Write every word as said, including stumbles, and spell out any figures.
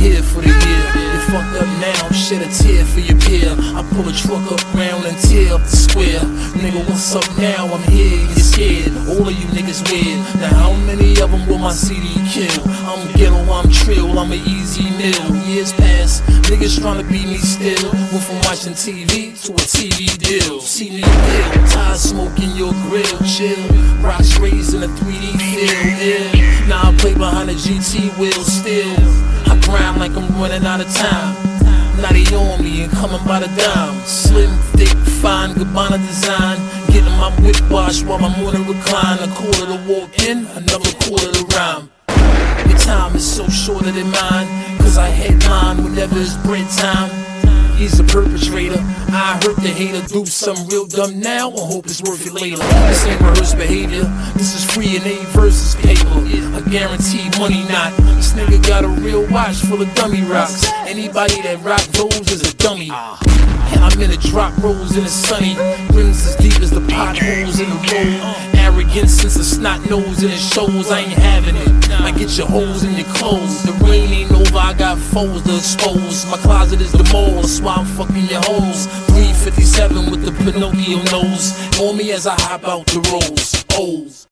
here for the year. You fucked up now, shed a tear for your peer. I pull a truck up round and tear up the square. Nigga, what's up now? I'm here, you're scared. All of you niggas weird. Now how many of them will my C D kill? I'm ghetto, I'm trill, I'm an easy meal. Years pass, niggas tryna beat me still. Went from watching T V to a T V deal. See me ill, tired smoking your grill. Chill, rocks raised in a three D field. Yeah. Now I play behind a G T wheel still. I grind like I'm running out of time. Now they on me and coming by the dime. Slim, thick, fine, Gabbana design. Getting my whip washed while I'm on a recline. A quarter to walk in, another quarter to rhyme. Your time is so shorter than mine, cause I headline whenever it's bread time. He's a perpetrator. I hurt the hater, do something real dumb now, I hope it's worth it later. This ain't rehearsed behavior, this is free and A versus paper. I guarantee money not. This nigga got a real watch full of dummy rocks. Anybody that rock those is a dummy. I'm in a drop rose and it's sunny. Rims as deep as the potholes in the road. Arrogance since a snot nose and it shows I ain't having it. I get your holes in your clothes. The rain ain't over, I got foes to expose. My closet is the mall, that's why I'm fucking your hoes. three fifty-seven with the Pinocchio nose. On me as I hop out the rolls. O's.